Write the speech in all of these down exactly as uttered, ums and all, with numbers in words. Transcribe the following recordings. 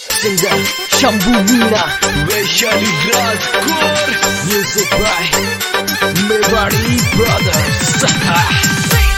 Singer Shambhu Meena, Vaishali Rajkot, music by Mewari Brothers.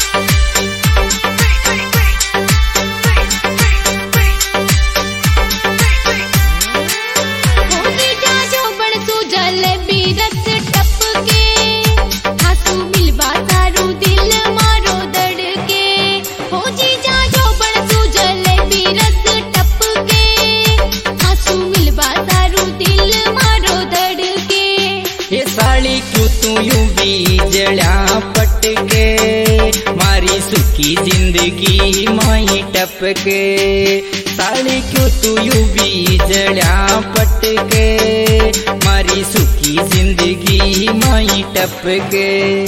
साली क्यों तू यूं बीजड़ा पटके, मारी सुखी जिंदगी माई टपके। साली क्यों तू यूं बीजड़ा पटके, मारी सुखी जिंदगी माई टपके।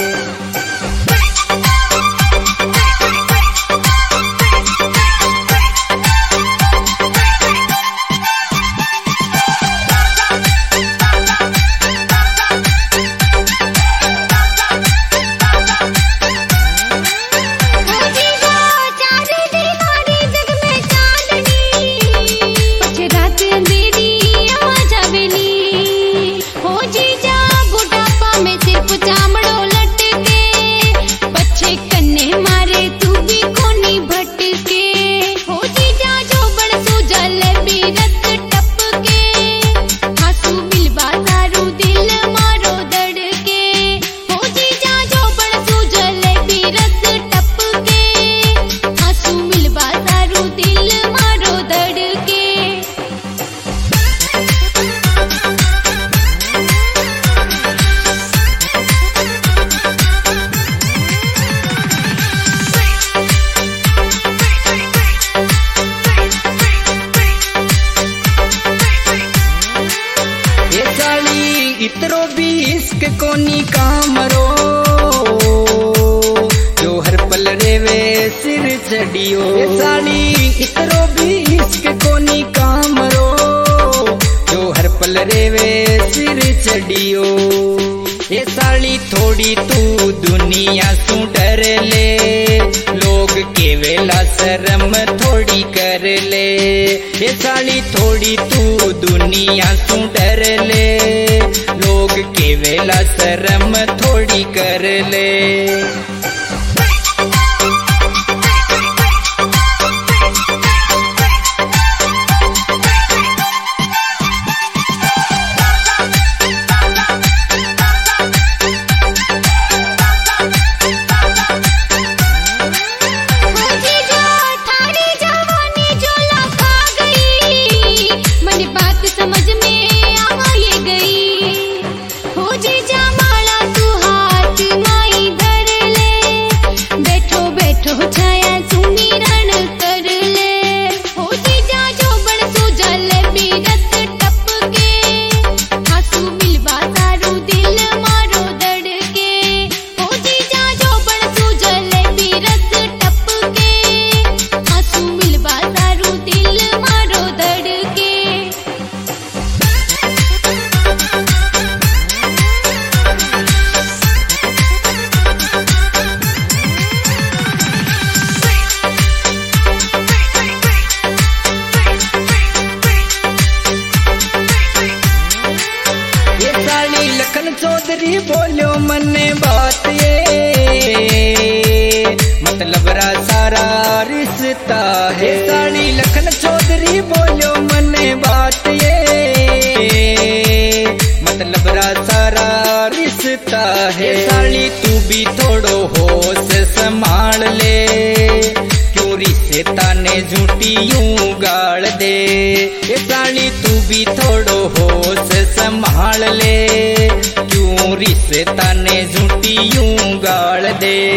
इतरो भी इश्क कोनी कामरो, जो हर पल रेवे सिर चढ़ियो। साली इतरो भी इश्क कोनी कामरो, जो हर पल रेवे सिर चढ़ियो। ये साली थोड़ी तू दुनिया सु डर ले, लोग केवेला शर्म थोड़ी कर ले। ये साली थोड़ी तू दुनिया सु डर ले, लोग केवेला शर्म थोड़ी कर ले। चौधरी बोलो मने बात ये, मतलब रा सारा रिश्ता है। साली लखन चौधरी बोलो मने बात ये, मतलब रा सारा रिश्ता है। साली तू भी थोड़ो होश संभाल ले, क्यों रिश्ता ने झूठी यूं गाड़ दे। ये साली तू भी थोड़ो होश संभाल ले, रिश्ता ने झूठी यूं गाड़ दे।